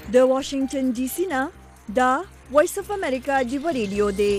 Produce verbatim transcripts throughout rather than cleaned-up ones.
د واشنگټن ډي سي نه دا وایس اف امریکا دی ریډیو دی.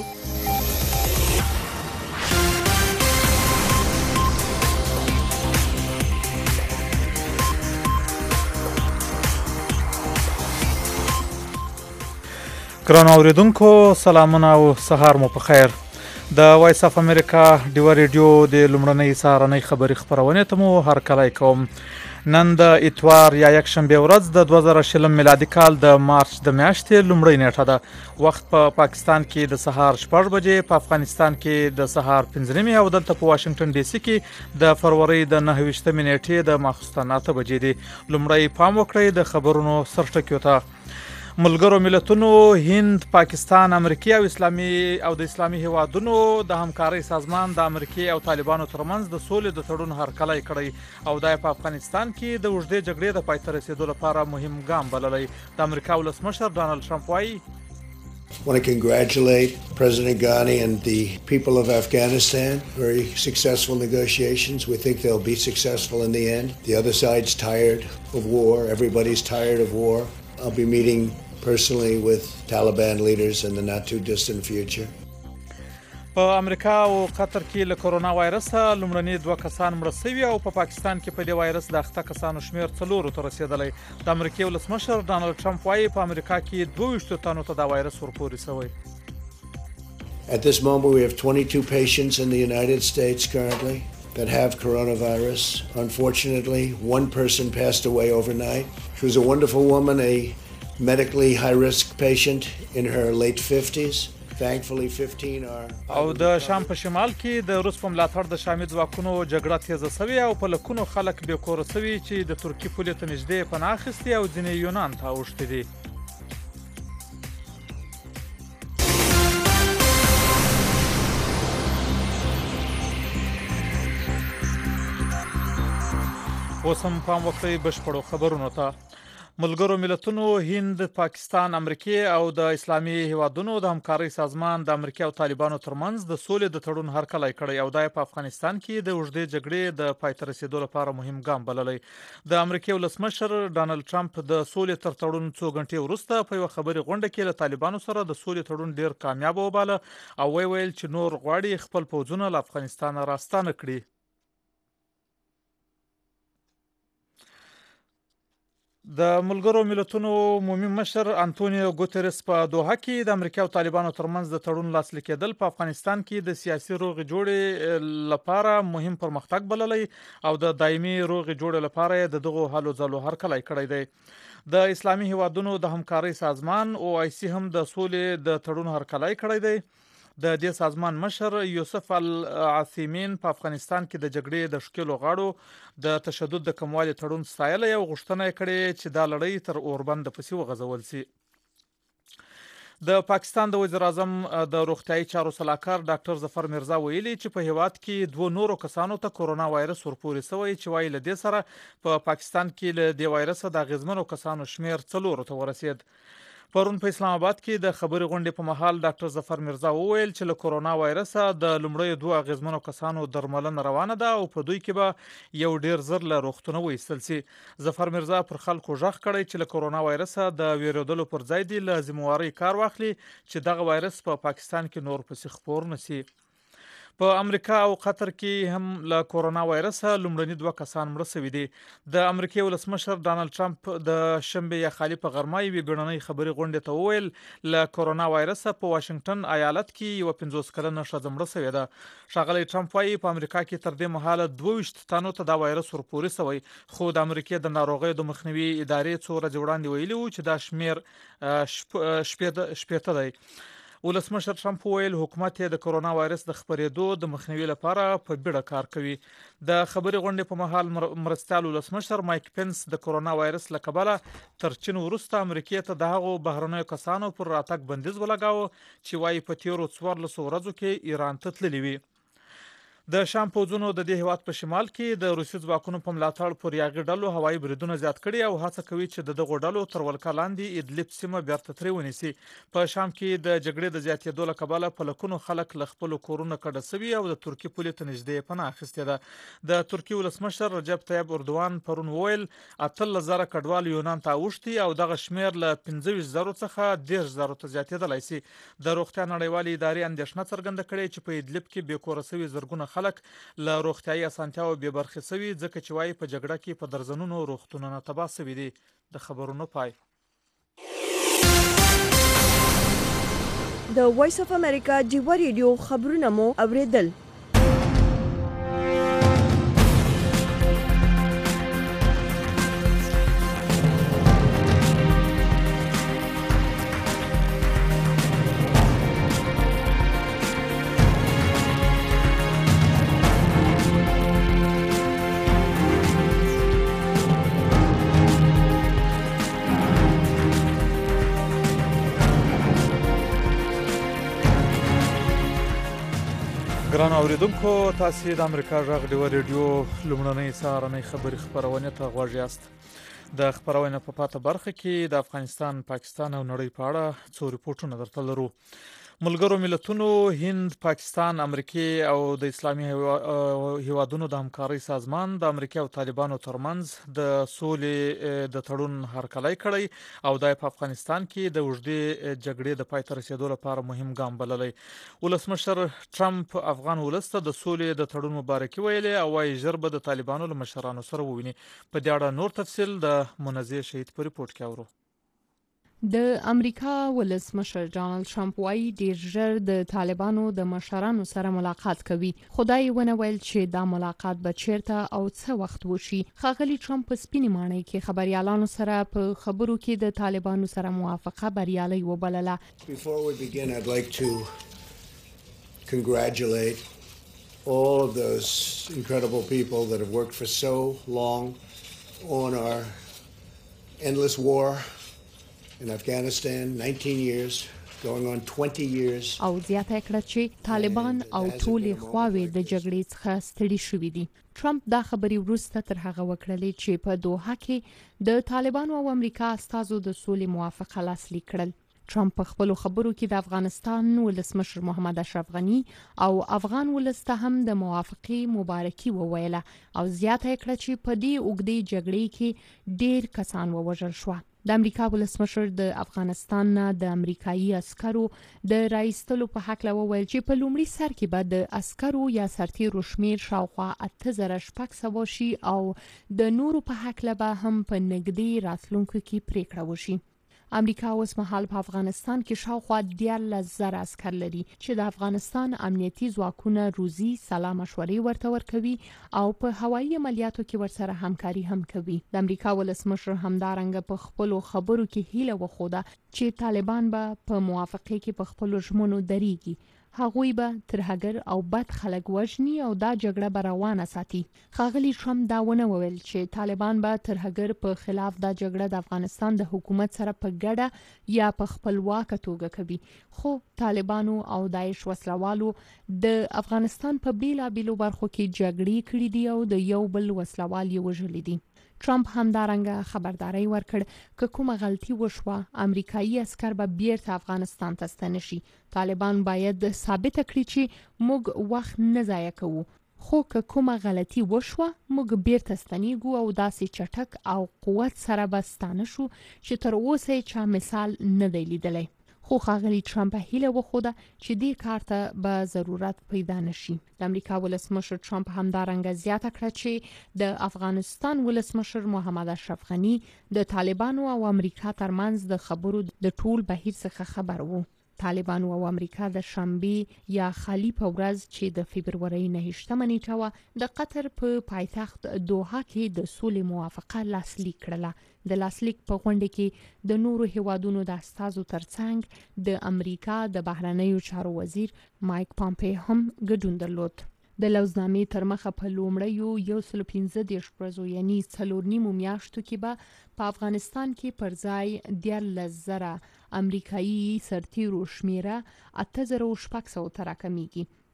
ګرانو اوریدونکو سلامونه او سهار مو په خیر. د وایس اف امریکا ډیو ریډیو د لومړنۍ سهارنۍ خبری خبرونه ته مو هر کله کوم. نن د اتوار یا یک شنبه ورځ د دوه زره شلم میلادي کال د مارچ د میاشتې لومړۍ نیټه ده. وخت په پا پاکستان کې د سهار شپږ بجې، په افغانستان کې د سهار پنځه نیمې او دلته په واشنگټن ډي سي کې د فروری د نهه ویشتمې نیټې د ماخوستن اته بجې دي. لومړی پام وکړئ د خبرونو سرټکیو ته. ملګرو ملتونو هند، پاکستان، امریکا او اسلامي او د اسلامي هیوادونو د همکارۍ سازمان د امریکا او طالبانو ترمنځ د سولې د تړون هرکلی کړی او د افغانستان کې د وژدې جګړې د پای ته رسیدو لپاره مهم ګام بللی. د امریکا ولسمشر ډانلډ ټرمپ وایي I want to congratulate President Ghani and the people of Afghanistan. Very successful negotiations. We think they'll be successful in the end. The other side's tired of war. Everybody's tired of war. I'll be meeting personally with Taliban leaders in the not too distant future. په امریکا او قطر کې له کرونا وایرس لومړني دوه کسان مړه شوي او په پاکستان کې په دې وایرس د اخته کسانو شمیر څلورو ته رسیدلی. د امریکا ولسمشر ډانلډ ټرمپ وایي په امریکا کې دوه ویشت تنو ته دا وایرس ورپورې شوی. At this moment we have twenty-two patients in the United States currently that have coronavirus. Unfortunately, one person passed away overnight. She was a wonderful woman, a medically high-risk patient in her late fifties. Thankfully fifteen are او د شام په شمال کې د روس په ملاتړ د شامي ځواکونو جګړه تیزه شوې او په لکونو خلک بې کوره شوي چې د ترکیې پولې ته نږدې پناه اخیستي او ځینې یونان ته اوښتي دي. اوس هم پام وکړئ بشپړو خبرونو ته. ملګرو ملتونو هند، پاکستان، امریکا او د اسلامي هیوادونو د همکارۍ سازمان د امریکا او طالبانو ترمنځ د سولې د تړون هرکلی کړی او دا په افغانستان کې د وژدې جګړې د پای ته رسیدو لپاره مهم ګام بللی. د امریکا ولسمشر ډانلډ ټرمپ د سولې تر تړون څو غنټې وروسته په یو خبري غونډه کې له طالبانو سره د سولې تړون ډیر کامیاب وباله او وی ویل چې نور غواړي خپل پوځونه له افغانستان راستانه کړي. د ملګرو ملتونو عمومي مشر انټونیو ګوتریس په دوحه کې د امریکا او طالبانو ترمنځ د تړون لاسلیک کېدل په افغانستان کې د سیاسي روغې جوړې لپاره مهم پرمختګ بللی او د دایمي روغې جوړې لپاره د دغو هلو ځلو هرکلی کړی دی. د اسلامي هیوادونو د همکارۍ سازمان او آی سی هم د سولې د تړون هرکلی کړی دی. د دې سازمان مشر یوسف العثیمین په افغانستان کې د جګړې د ښکېلو غاړو د تشدد د کموالي تړون ستایلی او غوښتنه یې کړې چې دا لړۍ تر اوربند پسې وغځول شي. د پاکستان د وزیر اعظم د روغتیايي چارو سلاکار ډاکټر ظفر مرزا ویلي چې په هیواد کې دوه نورو کسانو ته کرونا وایرس ورپورې شوی چې وايي له دې سره په پاکستان کې له دې وایرس د اغیزمنو کسانو شمیر څلورو ته ورسید. پرون په اسلام آباد کې د خبري غونډې په مهال ډاکټر ظفر مرزا وویل چې له کرونا وایرس د لومړی دوه اغیزمنو کسانو درملنه روانه ده او په دوی کې به یو ډیر زر له روغتونه وایستل شي. ظفر مرزا پر خلکو ژغ کړی چې له کرونا وایرس د ویرودلو پر ځای دی له ذمہواري کار واخلي چې دغه وایرس په پا پاکستان کې نور پسې خپور نشي. په امریکا او قطر کې هم له کرونا وایرس لومړني دوه کسان مړه شوي دي. د امریکا ولسمشر ډانلډ ټرمپ د شنبه یا خالي په غرمه یوې بیړنۍ خبري غونډې ته وویل له کرونا وایرس په واشنگټن ایالت کې یو پنځوس کلنه ښځه مړه شوې ده. ښاغلی ټرمپ وایي په امریکا کې تر دې مهاله دوه ویشت تنو ته دا وایرس ورپورې شوی خو د امریکا د ناروغیو د مخنیوي ادارې څو ورځې وړاندې ویلي وو چې دا شمیر شپېته دی. ولسمشر ټرمپ ویل حکومت د کرونا وایرس د خپرېدو د مخنیوي لپاره په بیړه کار کوي. د خبري غونډې په مهال مرستیال ولسمشر مایک پنس د کرونا وایرس له کبله تر چین وروسته امریکا ته د هغو بهرنیو کسانو پر راتګ بندیز ولګاوه چې وايي په تیرو څوارلسو ورځو کې ایران ته تللي وي. د شام پوځونو د دې هیواد په شمال کې د روسي ځواکونو په ملاتړ پر یاغي ډلو هوایي بریدونه زیات کړي او هڅه کوي چې د دغو ډلو تر ولکه لاندې ادلب سیمه بیرته ترې ونیسي. په شام کې د جګړې د زیاتېدو له کبله په لکونو خلک له خپلو کورونو کډه سوي او د ترکیې پولې ته نږدې پناه اخیستې ده. د ترکیې ولسمشر رجب طیب اردوان پرون وویل اتلس زره کډوال یونان ته اوښتي او دغه شمیر له پنځه ویشت زرو څخه دېرش زرو ته زیاتېدلی سي. د روغتیا نړیوالې ادارې اندېښنه څرګنده کړې چې په ادلب کې بې کوره سوي زرګونه خلک له روغتیايي اسانتیاوو بې برخې سوي ځکه چې وايي په جګړه کې په درزنونو روغتونونه تباه سوي دي. د خبرونو پای. د وایس اف امریکا جیوا ریډیو خبرونه مو اوریدل. ګرانو اوریدونکو، تاسو د امریکا غږ ډیوا ریډیو لومړنۍ سهارنۍ خبري خبرونه ته غوږ یاست. د خبرونه په پاته برخه کې د افغانستان، پاکستان او نړۍ په اړه څو ریپورتونه درته لرو. ملګرو ملتونو، هند، پاکستان، امریکا او د اسلامي هیوادونو د همکارۍ سازمان د امریکا او طالبانو ترمنځ د سولې د تړون هرکلی کړی او د افغانستان کې د وژدې جګړې د پای ته رسیدو لپاره مهم ګام بللی. ولسمشر ټرمپ افغان ولس ته د سولې د تړون مبارکي ویلې او وايي ژر به د طالبانو له مشرانو سره وویني. په دې اړه نور تفصیل د منزه شهید په ریپورت کې اورو. د امریکا ولسمشر ډانلډ ټرمپ وايي ډیر ژر د طالبانو د مشرانو سره ملاقات کوي. خدای ونه ویل چې دا ملاقات به چیرته او څه وخت وشي. ښاغلي ټرمپ په سپینې ماڼۍ کې خبريالانو سره په خبرو کې د طالبانو سره موافقه بریالۍ وبلله. Before we begin, I'd like to congratulate all of those incredible people that have worked for so long on our endless war in Afghanistan, nineteen years, going on twenty years. او زیاته کړه چې طالبان او ټولې خواوې د جګړې څخه ستړي شوي دي. ټرمپ دا خبري وروسته تر هغه وکړلې چې په دوحه کې د طالبانو او امریکا استازو د سولې موافقه لاسلیک کړل. ټرمپ په خپل خبرو کې د افغانستان ولسمشر محمد اشرف غنی او افغان ولس ته هم د موافقې مبارکي وویله او زیاته کړه چې په دې اوږدې جګړې کې ډیر کسان ووژل شو. د امریکا ولسمشر د افغانستان نه د امریکایي عسکرو د رایستلو په حق لا وویل چې په لومړي سر کې به د عسکرو یا سرتیرو شمیر شاوخوا اته زره شپږ سوه شي او د نورو په حق لا به هم په نږدې راتلونکو کې پریکړه وشي. امریکا اوس مهال په افغانستان کې شاوخوا دیارلس زره عسکر لري چې د افغانستان امنیتي ځواکونه روزي سلا مشورې ورته ورکوي او په هوایي عملیاتو کې ورسره همکاري هم کوي. د امریکا ولسمشر همدارنګه په خپل خبرو کې هیله وخوده چې طالبان به په موافقه کې په خپل ژمنو درېږي. هغوی به ترهګر او بد خلک وژني او دا جګړه به روانه ساتي. ښاغلي ټرمپ دا ونه ویل چې طالبان به ترهګر په خلاف دا جګړه د افغانستان د حکومت سره په ګډه یا په خپلواکه توګه کوي. خو طالبانو او داعش وسلوالو د افغانستان په بیلابیلو برخو کې جګړې کړې دي او د یو بل وسلوال یې وژلي دي. ټرمپ همدارنګه خبرداري ورکړ که کومه غلطي وشوه امریکایي عسكر به بیرته افغانستان ته ستنه شي. طالبان باید ثابت کړي چې موږ وخت نه ضایع کوو. خو که کومه غلطي وشوه موږ بیرته ستنیږو او داسې چټک او قوت سره به ستانه شو چې تر اوسه چا مثال نه دی لیدلی. خو ښاغلي ټرمپ هیله وخوده چې دې کار ته به ضرورت پیدا نشي. د امریکا ولسمشر ټرمپ همدارنګه زیاته کړه چې د افغانستان ولسمشر محمد اشرف غنی د طالبانو او امریکا ترمنځ د خبرو د ټول بهیر څخه خبر وو. طالبانو او امریکا د شنبه یا خالی په ورځ چې د فبرवरी نهشتمه نیټه و د قطر په پایتخت دوحه کې د سولې موافقه لاسلیک کړله. د لاسلیک په غونډه کې د نورو هیوادونو د استازو ترڅنګ د امریکا د بهرنیو چارو وزیر مایک پامپی هم ګډون درلود. د لوزنامې تر مخه په لومړیو یو سل پنځه دېرش ورځو یعنی څلور نیمو میاشتو کې به په افغانستان کې پر ځای دیارلس زره امریکایي سرتیرو شمیره اته زره شپږ سوه ته راکمیږي.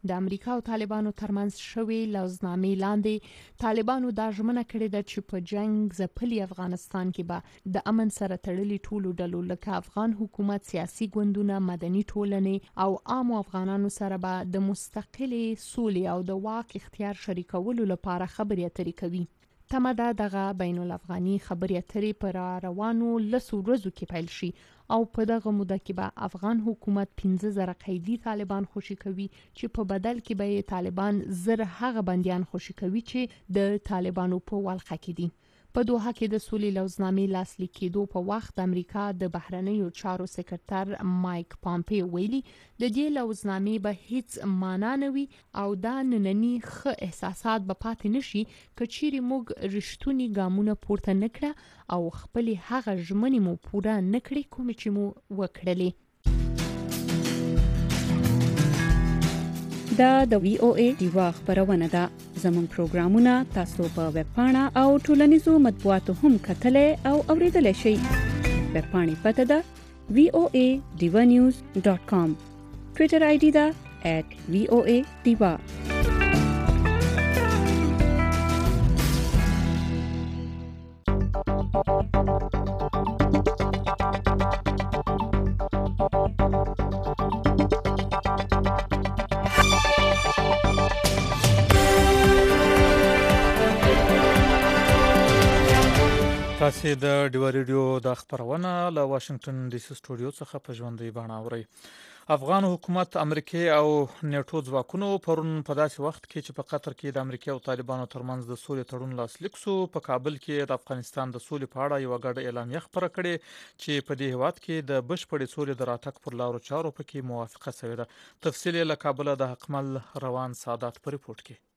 د امریکا او طالبانو ترمنځ شوی لوزنامې لاندې طالبانو دا ژمنه کړې ده چې په جنگ ځپلي افغانستان کې به د امن سره تړلي ټولو ډلو لکه افغان حکومت، سیاسي ګوندونه، مدني ټولنې او عامو افغانانو سره به د مستقلې سولې او د واک اختیار شریکولو لپاره خبرې اترې کوي. تمه ده دغه بین الافغاني خبرې اترې په روانو لسو ورځو کې پیل شي او په دغه موده کې به افغان حکومت پنځه زره قیدي طالبان خوشي کوي چې په بدل کې به طالبان زر هغه بنديان خوشي کوي چې د طالبانو په ولقه کې دي. په دوحه کې د سولې لوزنامې لاسلیک کېدو په وخت امریکا د بهرنیو چارو سکرټر مایک پامپیو ویلي د دې لوزنامې به هیڅ معنا نه وي او دا ننني ښه احساسات به پاتې نشي که چیرې موږ رښتونی ګامونه پورته نکړه او خپلې هغه ژمنې مو پوره نکړي کومې چې مو وکړلې. دا د وی او ای دیوا خبرونه ده. زموږ پروګرامونه تاسو په ویب پاڼه او ټولنیزو مطبوعاتو هم کتلای او اوریدلای شئ. ویب پاڼې پته ده وی او ای diva news dot com. ټویټر آی ډي ده at وی او ای diva. تاسو د ډیوا ریډیو د خبرونه له واشنگټن ډي سي سټوډیو څخه په ژوندۍ بڼه اوري. افغان حکومت، امریکای او نیټو ځواکونو پرون په داسې وخت کې چې په قطر کې د امریکا او طالبانو ترمنځ د سولې تړون لاسلیک شو، په کابل کې د افغانستان د سولې په اړه یو غږ اعلامیه خبره کړې چې په دې هیواد کې د بشپړې سولې د راتګ پر لارو چارو پکې موافقه شوې ده. تفصیل له کابل د حکمل روان سعادت په ریپورت کې.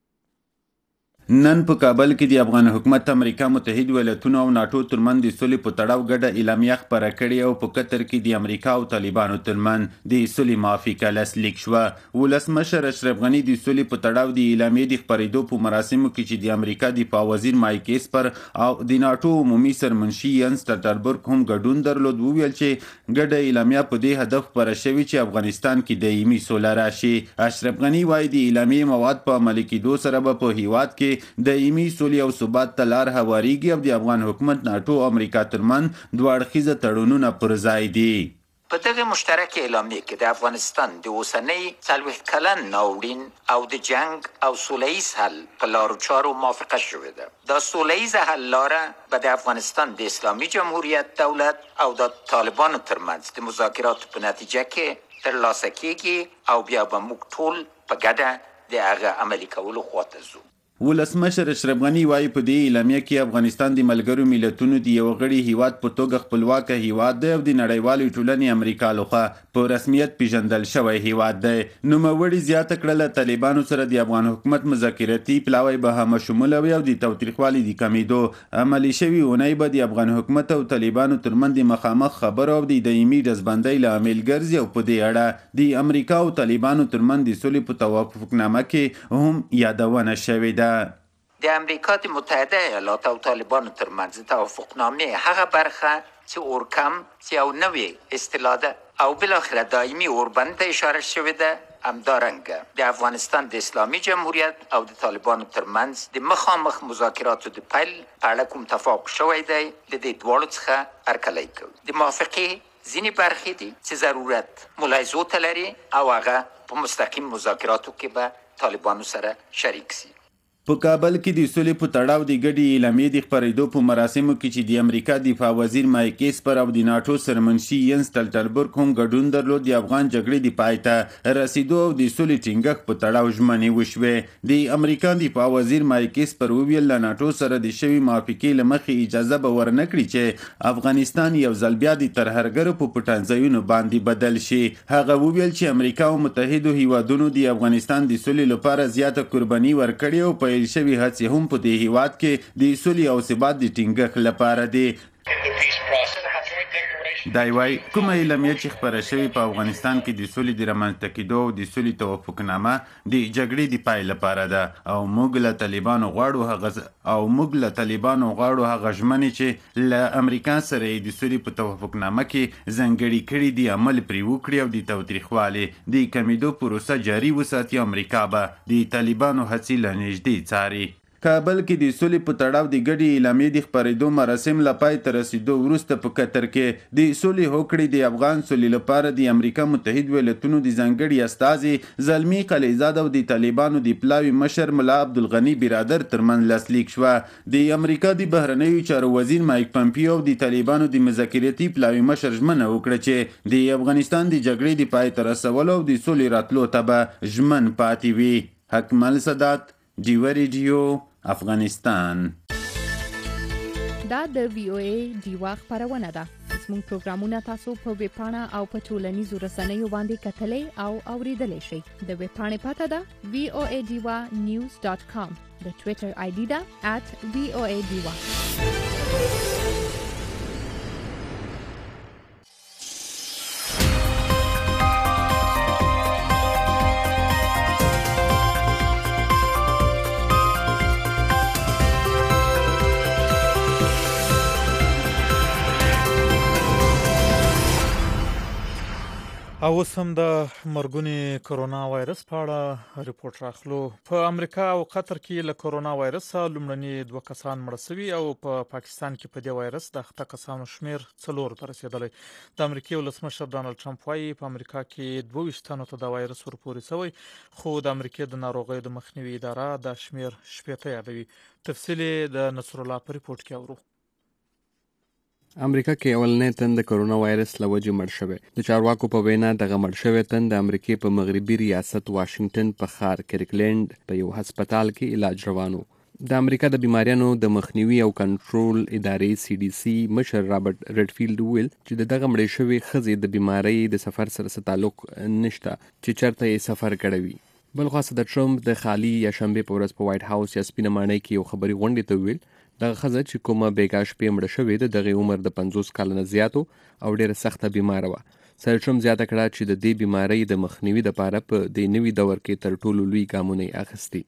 نن په کابل کې د افغان حکومت، امریکا متحد ایالاتونو او ناتو ترمنځ د سولې په تړاو ګډه اعلامیه خبره کړې او په قطر کې د امریکا او طالبانو ترمنځ د سولې موافقه لاسلیک شوه. ولسمشر اشرف غني د سولې په تړاو د اعلامیې د خبرېدو په مراسمو کې چې د امریکا دفاع وزیر مایک اسپر او د ناتو عمومي سرمنشي ینس سټالټنبرګ هم ګډون درلود، وویل چې ګډه اعلامیه په دې هدف خبره شوې چې افغانستان کې دایمي سوله راشي. اشرف غني وايي د اعلامیې مواد په عملي کېدو سره به په هیواد کې دایمي سولې او ثبات ته لار هواریږي او د افغان حکومت، ناتو او امریکا ترمنځ دوه اړخیزه تړونونه پر ځای دي. په دغه مشترک اعلامیه کې د افغانستان د اوسنۍ څلوېښت کلن ناورین او د جنگ او سولهییز حل په لارو چارو موافقه شوې ده. دا سولهییزه حل لاره به د افغانستان د اسلامي جمهوریت دولت او د طالبانو ترمنځ د مذاکراتو په نتیجه کې ترلاسه کیږي او بیا به موږ ټول په ګډه د هغه عملي کولو خواته ځو. ولسمشر اشرف غني وايي په دې اعلامیه کې افغانستان د ملګرو ملتونو د یو غړي هیواد په توګه خپلواک هیواد دی او د نړیوالې ټولنې امریکا لخوا په رسمیت پیژندل شوی هیواد دی. نوموړي زیاته کړه طالبانو سره د افغان حکومت مذاکراتي پلاوی به هم شموله وي او د تاوتریخوالي د کمیدو عملي شوی اونۍ به د افغان حکومت او طالبانو ترمنځ د مخامخ خبرو او د دایمي ډزبندۍ لامل ګرځي او په دې اړه د امریکا او طالبانو ترمنځ د سولې په توافقنامه کې هم یادونه شوې ده. د امریکا د متحده ایالاتو او طالبانو ترمنځ توافقنامې هغه برخه چې اورکم چې یو نوې اصطلاح ده او بالاخره دایمي اوربند ته اشاره شوې ده، همدارنګه د افغانستان د اسلامي جمهوریت او د طالبانو ترمنځ د مخامخ مذاکراتو د پیل په اړه کوم توافق شوی دی د دې دواړو څخه هرکلی کوي. د موافقې ځینې برخې دي چې ضرورت ملاحظو ته لري او هغه په مستقیم مذاکراتو کې به طالبانو سره شریک سي. په کابل کې د سولې په تړاو د ګډې اعلامیې د خپرېدو په مراسمو کې چې د امریکا دفاع وزیر مایک اسپر او د ناتو سرمنشي ینس سټالټنبرګ هم ګډون درلود. د افغان جګړې د پای ته رسیدو او د سولې ټینګښت په تړاو ژمنې وشوې. د امریکا دفاع وزیر مایک اسپر وویل له ناتو سره د شوي موافقې له مخې اجازه به ورنکړي چې افغانستان یو ځل بیا د ترهګرو په پټنځایونو باندې بدل شي. هغه وویل چې امریکا او متحدو هیوادونو د افغانستان د سولې لپاره زیاته قرباني ورکړې او په شوی هڅې هم په دې هیواد کې د سولې او ثبات د ټینګښت لپاره دي. دا وایي کومه اعلامیه چې خپره شوې په افغانستان کې د سولې د رامنځته کېدو او د سولې توافقنامه د جګړې د پای لپاره ده او موږ له طالبانو غواړو هغه او موږ له طالبانو غواړو هغه ژمنې چې له امریکا سره یې د سولې په توافقنامه کې ځانګړي کړي دي عمل پرې وکړي او د تاوتریخوالي د کمیدو پروسه جاري وساتي. امریکا به د طالبانو هڅې له نږدې څاري. کابل کې د سولې په تړاو د ګډې اعلامیې د خپرېدو مراسم له پای ته رسېدو وروسته په قطر کې د سولې هوکړې د افغان سولې لپاره د امریکا متحد ایالتونو د ځانګړي استازي زلمي قلیزاد او د طالبانو د پلاوي مشر ملا عبدالغني برادر ترمنځ لاسلیک شوه. د امریکا د بهرنیو چارو وزیر مایک پمپیو او د طالبانو د مذاکراتي پلاوي مشر ژمنه وکړه چې د افغانستان د جګړې د پای ته رسولو او د سولې راتلو ته به ژمن پاتې وي. حکمل سادات، ډیوه ریډیو، افغانستان. دا د وی او ای ډیوا خبرونه ده. زموږ پروګرامونه تاسو په ویب پاڼه او په ټولنیزو رسنیو باندې کتلای او اوریدلای شئ. د ویب پاڼې پته ده وی او ای ډیوا نیوز ډاٹ کام. د ټوئیټر آی ډي ده ات وی او ای ډیوا. او اوس هم د مرګونې کرونا وایرس په اړه ریپورت راخلو. په امریکا او قطر کې له کرونا وایرس لومړني دوه کسان مړه شوي او په پاکستان کې په دې وایرس د اخته کسانو شمیر څلور ته رسیدلی. د امریکای ولسمشر ډانلډ ټرمپ وایي په امریکا کې دوه ویشت تنو ته د وایرس ورپورې شوی، خو د امریکای د ناروغیو د مخنیوي اداره دا شمیر شپېته یادوي. تفصیل د نصر الله په ریپورت کې اورو. امریکا کې اولنې تن د کرونا وایرس له وجې مړ شوی. د چارواکو په وینا دغه مړ شوی تن د امریکای په مغربي ریاست واشنگټن په ښار کریکلینډ په یو هسپتال کې علاج روانو. د امریکا د بیماریانو د مخنیوي او کنټرول ادارې سی ډي سی مشر رابرټ ریډفیلډ ویل چې د دغه مړې شوی ښځې د بیماری د سفر سره څه تعلق نشته چې چرته یې سفر کړی وي. بل خاصه د ټرمپ د خالي یا شنبه په ورځ په وایټ هاوس یا سپینه ماڼۍ کې یو خبري غونډې ته ویل دغه ښځه چې کومه بیګا شپې مړه شوې ده دغه عمر د پنځوس کلونو زیاتو او ډېره سخته بیماره وه. سر ټرمپ زیاته کړه چې د دې بیمارۍ د مخنیوي لپاره په دې نوي دور کې تر ټولو لوی ګامونه یې اخیستي.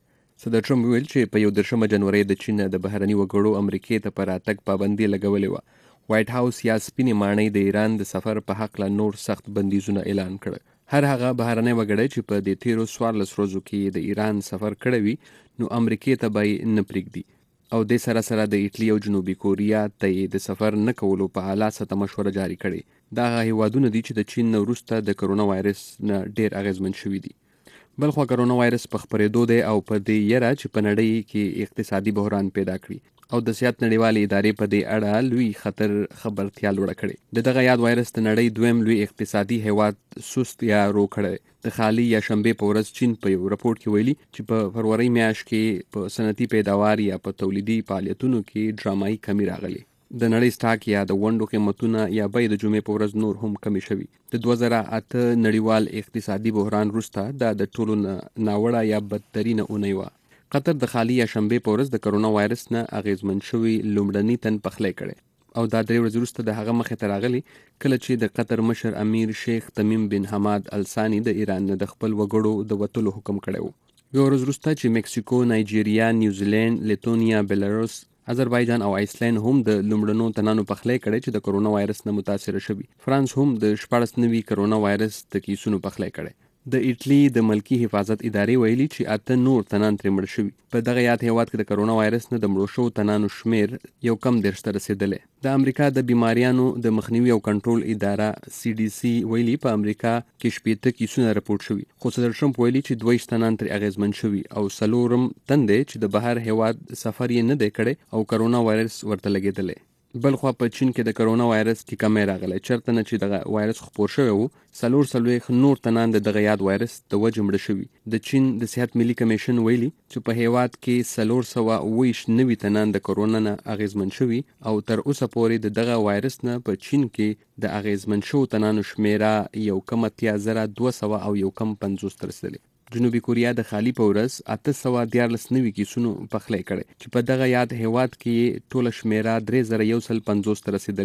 صدر ټرمپ ویل چې په یو دېرشمه جنوري د چین د بهرني وګړو امریکې ته په راتګ پابندي لګولې وه. وایټ هاوس یا سپینې ماڼۍ د ایران د سفر په هکله نور سخت بندیزونه اعلان کړه. هر هغه بهرنی وګړی چې په دې تیرو څوارلس ورځو کې د ایران سفر کړی وي نو امریکې ته به یې نه پرېږدي. او د سره سره د ایټلی او جنوبي کوریا ته د سفر نه کولو په اعلی سطح مشوره جاری کړي. دا هیوادونه دي چې د چین نه وروسته د کرونا وایرس نه ډیر اغیزمن شوي دي. بل خو کرونا وایرس په خپرېدو دی او په دې یره چې په نړۍ کې اقتصادي بحران پیدا کړي او د صحت نړیوالې ادارې په دې اړه لوی خطر خبرتیا لوړه کړې. د دغه یاد وایرس د نړۍ دویم لوی اقتصادي هیواد سست یا رو کړی. د خالي یا شنبه په ورځ چین په یو راپور کې ویلي چې په فروری میاشت کې په صنعتي پیداوار یا په تولیدي فعالیتونو کې ډرامایي کمی راغلی. د نړۍ سټاک یا د ونډو قیمتونه یا بیې د جمعې په ورځ نور هم کمی شوي. د دوه زره اته نړیوال اقتصادي بحران وروسته دا د ټولو ناوړه یا بدترینه اونۍ وه. قطر د خالي یا شنبه په ورځ د کرونا وایرس نه اغیزمن شوی لومړنی تن پخلی کړي او دا درې ورځې وروسته د هغه مخې ته راغلی کله چې د قطر مشر امیر شیخ تمیم بن حماد الثاني د ایران نه د خپل وګړو د وتلو حکم کړی و. یو ورځ وروسته چې مکسیکو، نایجیریا، نیوزیلینډ، لیتونیا، بیلاروس، آذربایجان او آیسلینډ هم د لومړنو تنانو پخلی کړی چې د کرونا وایرس نه متاثره شوي. فرانس هم د شپاړس نوي کرونا وایرس د کیسونو پخلی کړی. د ایټلی د ملکی حفاظت ادارې ویلي چې اته نور تنان ترې مړ شوي. په دغه یاد هیواد کې د کرونا وایرس نه د مړو شوو تنانو شمیر یو کم دېرش ته رسېدلی. د امریکا د بیماریانو د مخنیوي او کنټرول اداره سی ډي سی ویلي په امریکا کې شپېته کیسونه راپورټ شوي، خو صدر ټرمپ ویلي چې دوه ویشت تنان ترې اغیزمن شوي او څلورم تن دی چې د بهر هیواد سفر یې نه دی کړی او کرونا وایرس ورته لګېدلی. بل خو په چین کې د کرونا وایرس کې کمی راغلی. چرته نه چې دغه وایرس خپور شوی و څلور څلوېښت نور تنان د دغه یاد وایرس د وجې مړه شوي. د چین د صحت ملي کمیشن ویلي چې په هیواد کې څلور سوه اوه ویشت نوي تنان د کرونا نه اغیزمن شوي او تر اوسه پورې د دغه وایرس نه په چین کې د اغیزمن شوو تنانو شمیره یو کم اتیا زره دوه سوه او یو کم پنځوس ته رسېدلې. جنوبي کوریا د خالي په ورځ اته سوه دیارلس نوي کیسونو پخلی کړی چې په دغه یاد هیواد کې ټوله شمیره درې زره یو سل پنځوس ته رسېدلې.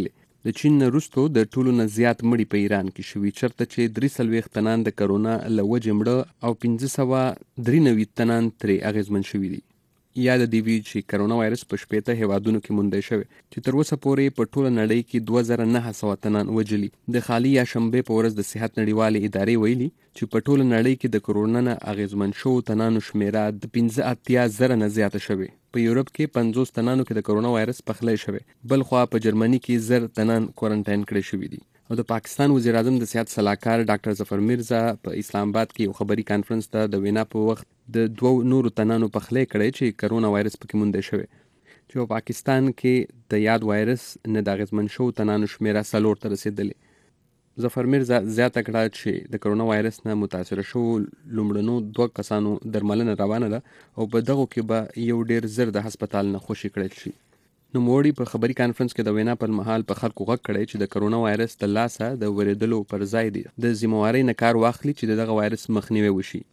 د چین نه وروسته د ټولو نه زیات مړي په ایران کې شوي، چرته چې درې څلوېښت تنان د کرونا له وجې مړه او پنځه سوه درې نوي تنان ترې اغېزمن شوي دي. یاد دی وی چې کرونا وایرس په شپېته هیوادونو کې موندل شوی چې تر اوسه پورې په ټوله نړۍ کې دوه زره نهه سوه تنان وجلي. د خالي یا شنبې په ورځ د صحت نړیوالې ادارې ویلي چې په ټوله نړۍ کې د کرونا نه اغېزمن شوو تنانو شمیره د پنځه اتیا زره نه زیاته شوې. په یورپ کې پنځوس تنانو کې د کرونا وایرس پخلی شوی، بل خوا په جرمني کې زر تنان کوارنټاین کړي شوي دي. او د پاکستان وزیر اعظم د صحت صلاحکار ډاکټر ظفر میرزا په اسلام آباد کې یو خبري کانفرنس ته د وینا په وخت د دوو نورو تنانو پخلی کړی چې کرونا وایرس پکې موندل شوی، چې په پاکستان کې د یاد وایرس نه د اغېزمن شوو تنانو شمیره څلور ته رسېدلې. ظفر میرزا زیاته کړه چې د کرونا وایرس نه متاثره شوو لومړنو دوه کسانو درملنه روانه ده او په دغو کې به یو ډېر زر د هسپتال نه خوشي کړل شي. نوموړي په خبري کانفرنس کې د وینا پر مهال په خلکو غږ کړی چې د کرونا وایرس د لاسه د ورېدلو پر ځای دی د ذمهوارۍ نه کار واخلي چې د دغه وایرس مخنیوی وشي.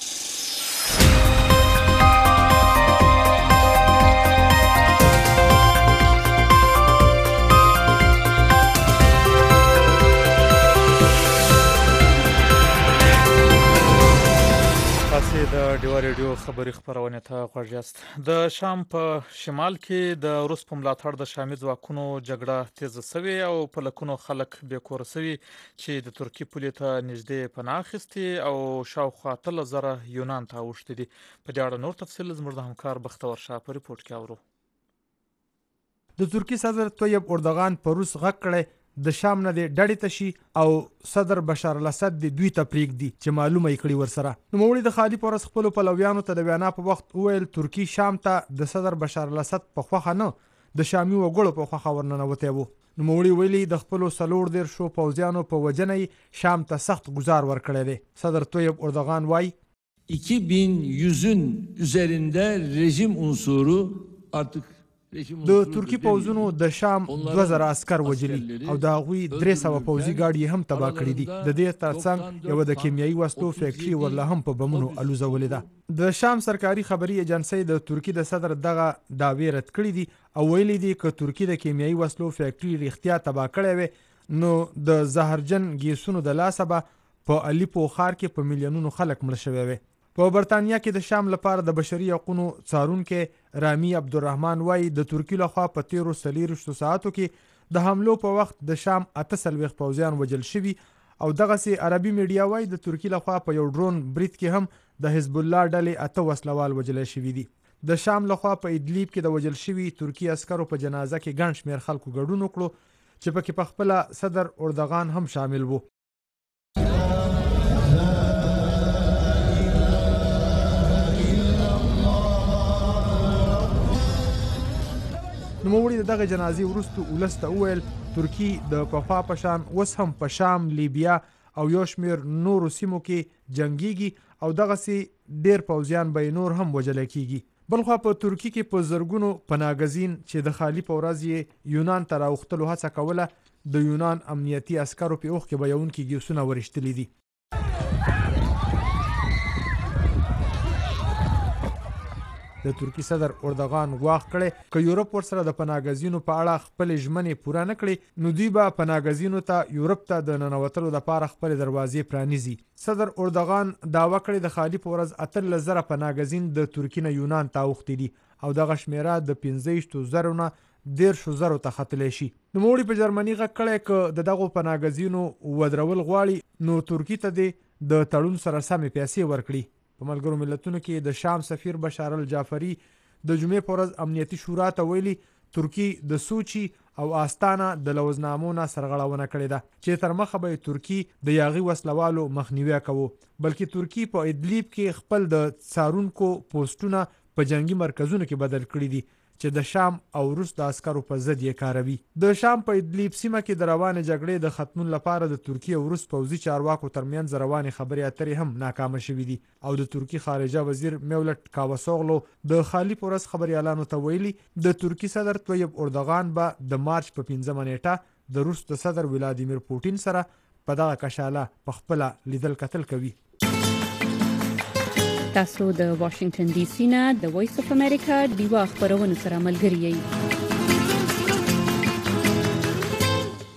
د ډیوا ریډیو خبري خبرونه ته غوږ یاست. د شام په شمال کې د روس په ملاتړ د شامي ځواکونو جګړه تیزه شوې او په لکونو خلک بې کوره شوي چې د ترکی پولې ته نږدې پناه اخیستي او شاوخوا اتلس زره یونان ته اوښتي دي. په دې اړه نور تفصیل زموږ د همکار بختور شاه په ریپورت کې اورو. د ترکی صدر طیب اردوغان په روس غږ کړی د شام نه د ډډې ته شي او صدر بشار الاسد د دوی ته پرېږدي چې معلومه یې کړي ورسره. نوموړي د خالي په ورځ خپلو پلویانو ته د وینا په وخت وویل ترکي شام ته د صدر بشار الاسد په خوښه نه د شامي وګړو په خوښه ورننوتی و. نوموړي ویلي د خپلو څلور دېرشو پوځیانو په وجنه یې شام ته سخت ګزار ورکړی دی. صدر طیب اردوغان وایي iki bin yüzün üzerinde rejim unsuru artık د ترکی پوځونو د شام دوه زره عسکر وجلي او د هغوی درې سوه پوځي ګاډي هم تباه کړي دي. د دې ترڅنګ یوه د کیمیاوي وسلو فیکټري ورله هم په بمونو الوزولې ده. د شام سرکاري خبري ایجنسۍ د ترکی د صدر دغه دعوې رد کړي دي او ویلي دي که ترکی د کیمیاوي وسلو فیکټري رښتیا تباه کړی وي نو د زهرجن ګیسونو د لاسه به په الیپو ښار کې په میلیونونو خلک مړه شوی وي. په برتانیا کې د شام لپاره د بشري حقوقو څارونکی رامي عبدالرحمن وایي د ترکي لخوا په تیرو څلېرویشتو ساعتو کې د حملو په وخت د شام اته څلوېښت پوځیان وژل شوي او دغسې عربي میډیا وایي د ترکي لخوا په یو ډرون برید کې هم د حزب الله ډلې اته وسلوال وژل شوي دي. د شام لخوا په ادلیب کې د وژل شوي ترکي عسکرو په جنازه کې ګڼ شمېر خلکو ګډون وکړو چې پکې پخپله صدر اردوغان هم شامل و. نوموړي د دغه جنازې وروسته ولس ته وویل ترکي د پخوا په شان اوس هم په شام، لیبیا او یو شمېر نورو سیمو کې جنګیږي او دغسې ډېر پوځیان به نور هم وژلی کیږي. بلخوا په ترکي کې په زرګونو پناهګزین چې د خالي په ورځ یې یونان ته راوختلو هڅه کوله د یونان امنیتي عسکرو په اوښکې بهیونکي ګیسونه ورشتلي دي. د ترکی صدر اردوغان غواخ کړی که یورپ ورسره د پناهګزینو په اړه خپلې ژمنې پوره نه کړي نو دوی به پناهګزینو ته یورپ ته د ننوتلو لپاره خپلې دروازې پرانیزي. صدر اردوغان دعوه کړې د خالي په ورځ اتلس زره پناهګزین د ترکي نه یونان ته اوښتي دي او دغه شمیره د پنځه ویشتو زرو نه دېرشو زرو ته ختلی شي. نوموړي په جرمني غږ کړی که د دغو پناهګزینو ودرول غواړي نو ترکي ته دې د تړون سره سمې پیسې ورکړي. په ملګرو ملتونو کې د شام سفیر بشار الجعفری د جمعې په ورځ امنیتي شورا ته ویلي ترکي د سوچي او آستانه د لوزنامو نه سرغړونه کړې ده چې تر مخه به ترکي د یاغي وسلوالو مخنیوی کوو، بلکې ترکي په ادلیب کې خپل د څارونکو پوسټونه په جنگي مرکزونو کې بدل کړي دي چې د شام او روس د عسکرو په ضد یې کاروي. د شام په ادلیب سیمه کې د روانې جګړې د ختمون لپاره د ترکیې او روس پوځي چارواکو ترمنځ روانې خبرې اترې هم ناکامه شوي دي او د ترکي خارجه وزیر میولت کاوسوغلو د خالي په ورځ خبریالانو ته ویلي د ترکي صدر طیب اردوغان به د مارچ په پنځمه نیټه د روس د صدر ولادیمیر پوټین سره په دغه کشاله په خپله لیدل کتل کوي. تاسو د واشنگټن ډي سي نه د وایس اف امریکا ډیوا خبرونه سره ملګری یئ.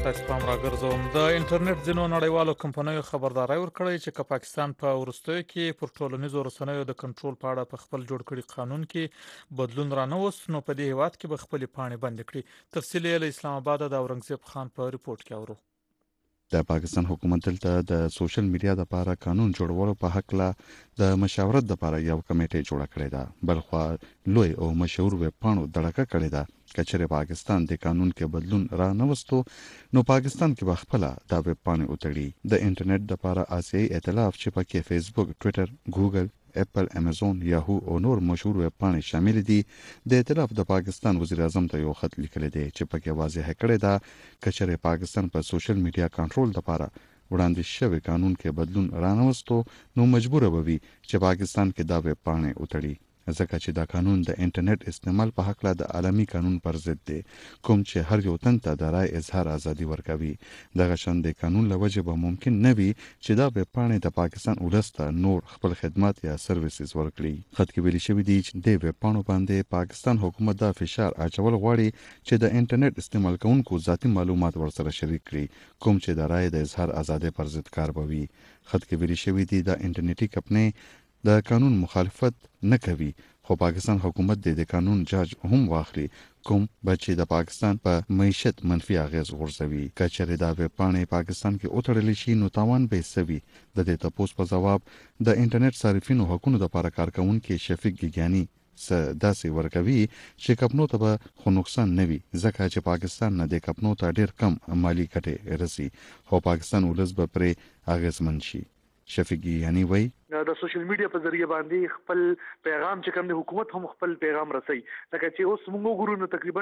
ستاسو پام راګرځوم. د انټرنیټ ځینو نړیوالو کمپنیو خبرداري ورکړې چې که پاکستان په وروستیو کې پر ټولنیزو رسنیو د کنټرول په اړه په خپل جوړ کړي قانون کې بدلون را نه وست نو په دې هیواد کې به خپل پاڼې بند کړي. تفصیل یې له اسلام آباد د اورنګزیب خان په ریپورت کې اورو. د پاکستان حکومت دلته د سوشل میډیا د لپاره قانون جوړولو په حق لا د مشاورت لپاره یو کمیټه جوړه کړې ده. بلخوا لوی او مشهور ویب پاڼو دړکه کړې ده. کچره پاکستان د قانون کې بدلون را نه وستو نو پاکستان کې بخپله د ویب پاڼې اوتړي. د انټرنیټ د لپاره آسیایي ائتلاف چې پکې فیسبوک، ټوئیټر، ګوګل، اپل، امازون، یاهو او نور مشهور ویب پاڼې شامل دي. د ائتلاف د پاکستان وزیر اعظم ته یو خط لیکل دی چې پکې واضح کړی دا کچره پاکستان په سوشل میډیا کنټرول لپاره وړاندې شوی قانون کې بدلون را نه وستو نو مجبور به وي چې پاکستان کې دا ویب پاڼې اوتړي. ځکه چې دا قانون د انټرنیټ استعمال په حق له د عالمي قانون پر ضد دی کوم چې هر یو تن ته د رائے اظهار ازادي ورکوي. دغه شان د قانون لوجه به ممکن نه وي چې دا ویب پاڼې د پاکستان ولسته نور خپل خدمات یا سرویسز ورکړي. خط کې ویل شوی دی چې د ویب پاڼو باندې پاکستان حکومت دا فشار اچول غواړي چې د انټرنیټ استعمال کوونکو ذاتي معلومات ورسره شریک کړي کوم چې د رائے د اظهار ازادي پر ضد کار کوي. خط کې ویل شوی دی د انټرنیټي کمپنۍ د قانون مخالفت نه کوي خو پاکستان حکومت د قانون جاج هم واخلي کوم بچي د پاکستان په معیشت منفي اغیز غورځوي. کچره دا ویب پاڼې پاکستان کې اوتړل شي نو تاوان به سوي. د دې تاسو په جواب د انټرنیټ صارفینو حقوقو لپاره کارکونکو شفیق ګیانی س داسې ورکوي چې کمپنو ته به خو نقصان نه وي ځکه چې پاکستان نه د کمپنو ته ډیر کم مالی کټه رسي خو پاکستان ولز به پرې اغیزمن شي. شفیقی یعنی وای د سوشل میډیا په ذریعہ باندې خپل پیغام چې کوم د حکومت هم خپل پیغام رسي. لکه چې اوس موږ وګورو نو تقریبا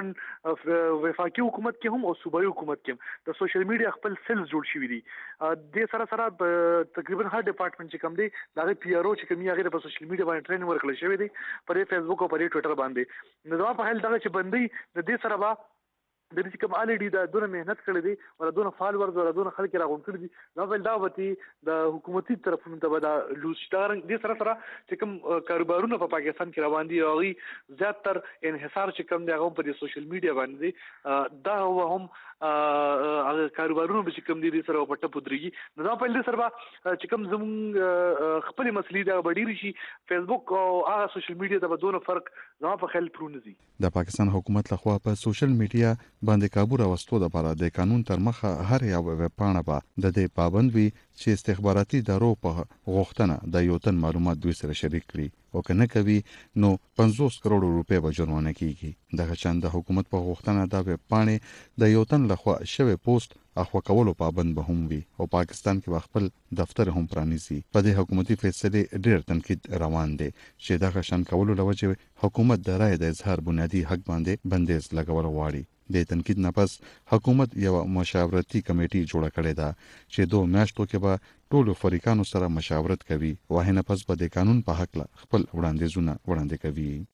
وفاقي حکومت کې هم او صوبایي حکومت کې د سوشل میډیا خپل سیلز جوړ شوی دي. د سره سره تقریبا هر ډپارټمنټ چې کوم دی دا پی آر او چې کوم یې په سوشل میډیا باندې ټریننګ ورکړل شوی دی پر فیسبوک او پر ټوئیټر باندې. نو دا په حال دا چې بندي د دې سره با د دې کوم الډي دا دونه مهنت کړې دي او دونه فالوورز او دونه خلک راغون کړی دي دا ول دا وتی د حکومتي طرفونو ته دا لوستار دي سره سره چې کوم کاروبارونه په پاکستان کې روان دي او زیاتر انحصار چې کوم دی هغه په سوشل میډیا باندې دا هم هغه کاروبارونه چې کوم دي سره په ټپو درېږي. نو دا په دې سره چې کوم زموږ خپل مسلې دا وړي شي فیسبوک او هغه سوشل میډیا ته بدون فرق زما په خیال پرونځي. د پاکستان حکومت لخوا په سوشل میډیا باندې کابو راوستو لپاره د قانون تر مخه هر یو ویب پاڼه به د دې پابند وي چې استخباراتي دارو په غوښتنه د یو تن معلومات دوی سره شریک کړي او کنه کوي نو پنځوس کروڑ روپے به جرمانه کیږي. دغه چند د حکومت په غوښتنه د ویب پاڼې د یو تن لخوا شوی پوسټ اخوا کولو پابند به هم وي او پاکستان کې خپل دفتر هم پرانیزي. په دې حکومتي فیصله ډېر تنقید روان دي چې دغه شان کولو لوجه حکومت د رائے د اظهار بنیادی حق باندې بندیز لګول غواړي. د تنقید نه پس حکومت یو مشاورتي کمیټه جوړه کړې ده چې دوه میاشتو کې به ټول فریقانو سره مشاورت کوي او هنه پس به د قانون په حق لا خپل وړاندیزونه وړاندې کوي.